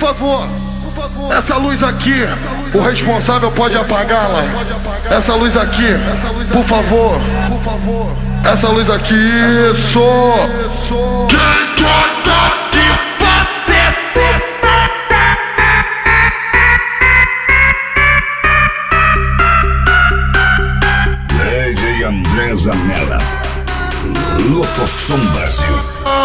favor, essa luz aqui, o responsável pode apagá-la. Essa luz aqui, por favor, essa luz aqui, isso. Quem gosta de bater? DJ André Zanella, Locoção Brasil.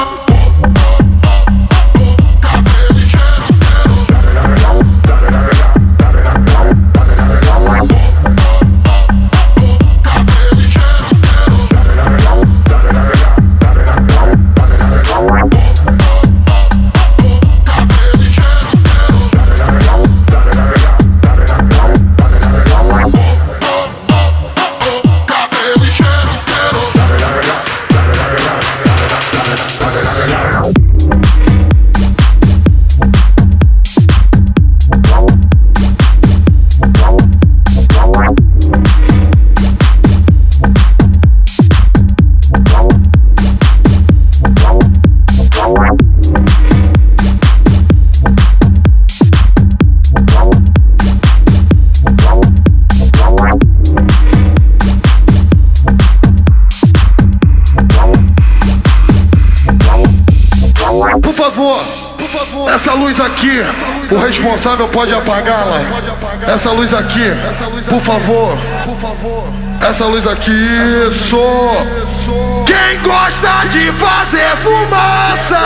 Por favor, essa luz aqui, o responsável pode apagá-la. Essa luz aqui, por favor, essa luz aqui, isso. Quem gosta de fazer fumaça?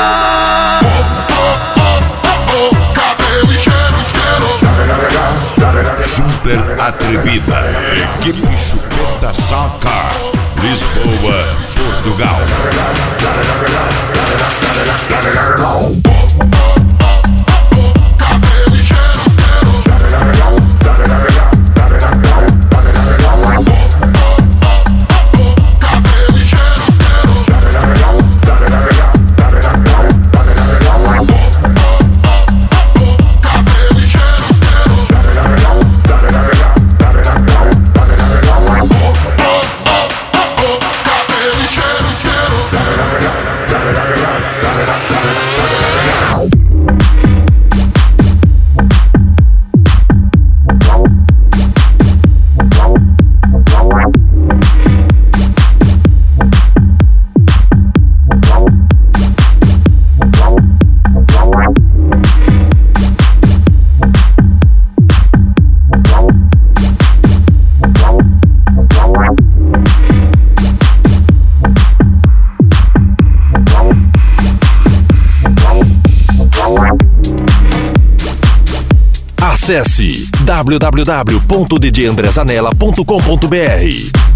Super Atrevida, equipe Chupeta Soundcar, Lisboa, Portugal. Acesse www.djandrezanella.com.br.